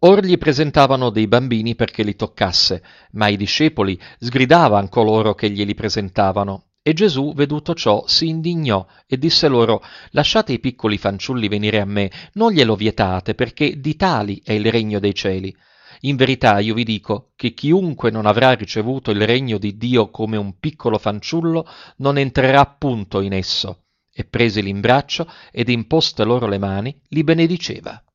Or gli presentavano dei bambini perché li toccasse, ma i discepoli sgridavan coloro che glieli presentavano. E Gesù, veduto ciò, si indignò e disse loro: Lasciate i piccoli fanciulli venire a me, non glielo vietate, perché di tali è il regno dei cieli. In verità io vi dico che chiunque non avrà ricevuto il regno di Dio come un piccolo fanciullo non entrerà punto in esso. E presili in braccio ed imposte loro le mani, li benediceva.